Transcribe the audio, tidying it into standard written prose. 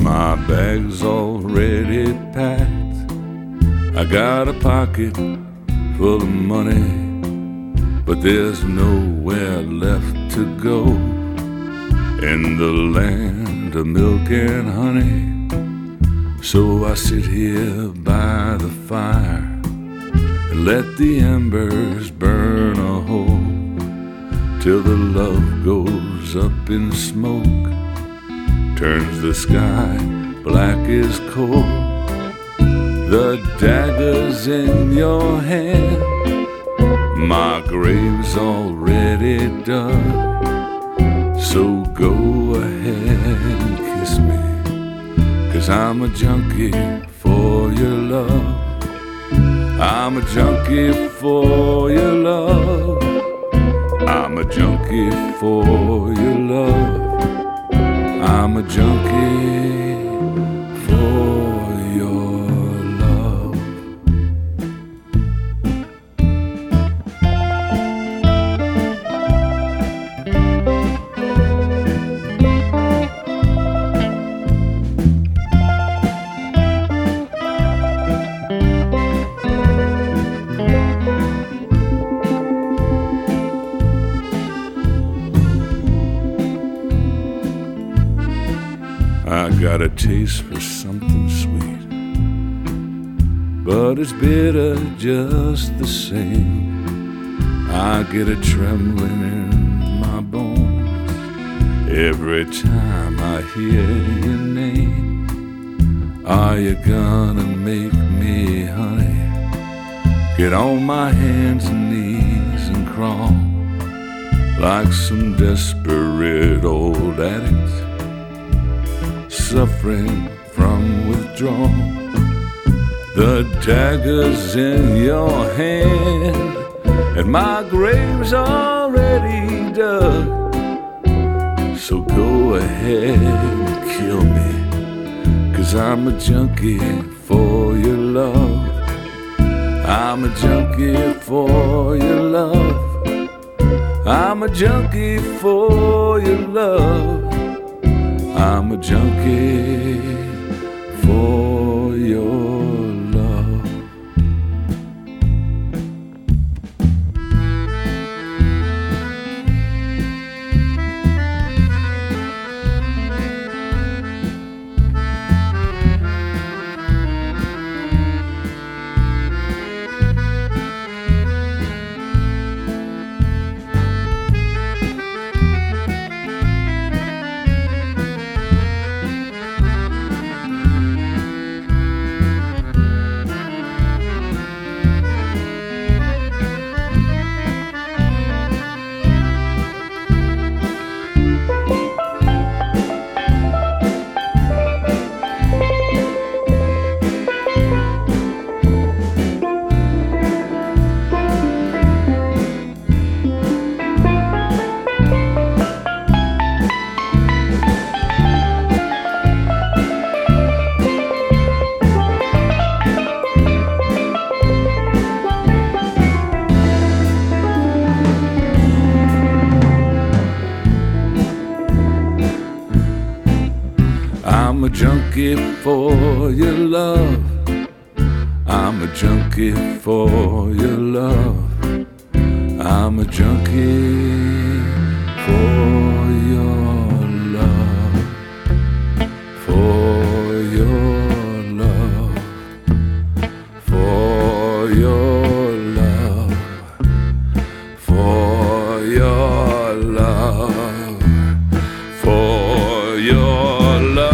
My bag's already packed. I got a pocket full of money, but there's nowhere left to go in the land of milk and honey. So I sit here by the fire and let the embers burn a hole till the love goes up in smoke, turns the sky black as coal. The dagger's in your hand, my grave's already dug. So go ahead and kiss me, 'cause I'm a junkie for your love. I'm a junkie for your love. I'm a junkie for your love. I'm a junkie for your love. I got a taste for something sweet, but it's bitter just the same. I get a trembling in my bones every time I hear your name. Are you gonna make me, honey, get on my hands and knees and crawl like some desperate old addict suffering from withdrawal? The dagger's in your hand and my grave's already dug. So go ahead and kill me, 'cause I'm a junkie for your love. I'm a junkie for your love. I'm a junkie for your love. I'm a junkie for your love. I'm a junkie for your love. I'm a junkie for your love. I'm a junkie for your love. For your love. For your love. For your love. For your love.